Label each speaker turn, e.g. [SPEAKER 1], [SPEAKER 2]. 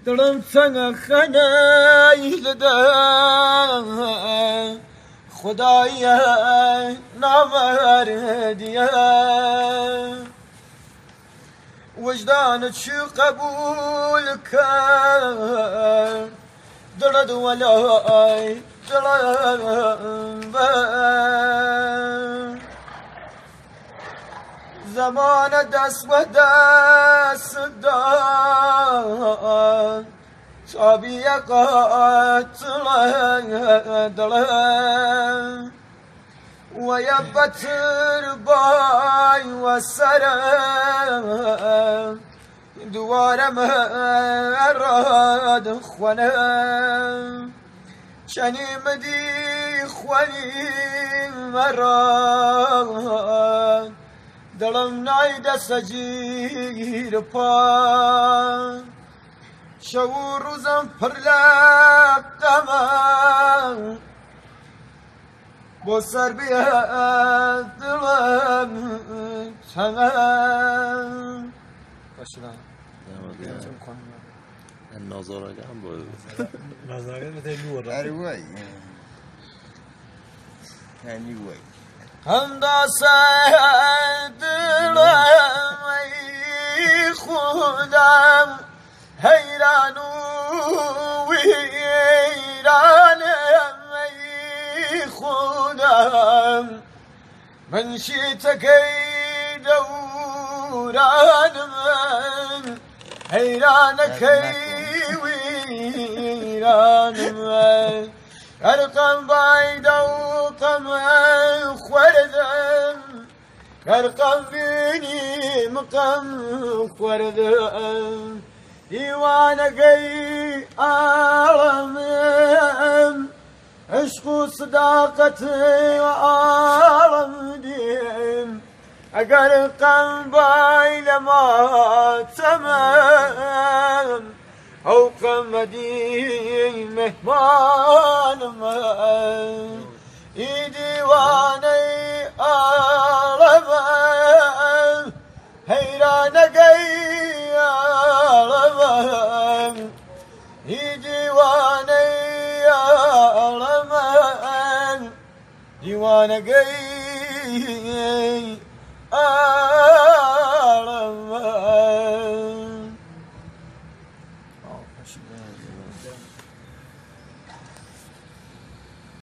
[SPEAKER 1] دلم تنگ خنیل ده خدای نامردیه وجدان چی قبول کرد درد ولای درد زمان دست و دست داد تابی قاتل دلم و یبتر بای و سرم دوارم راد خونم چنیم دی خونی مراد دلم نایده سجیر پا شو روزم پر لقمم با سر بیاد دلم تنم باشدم
[SPEAKER 2] نازارگه هم باید
[SPEAKER 3] نازارگه بده نور
[SPEAKER 4] anyway
[SPEAKER 1] هم دا دلم ای خودم حیران و ویرانم ای خودم من شیتکی دورانم حیرانکی ویرانم ارقم باید و قم خوردم ارقم بینی مقم خوردم دیوانگی عالمم عشق و صداقت عالم دیم اگر قم باید ما تمام او قمدی مهمان من ای دیوانه عالمم حیرانگی عالمم ای دیوانه عالمم دیوانگی عالمم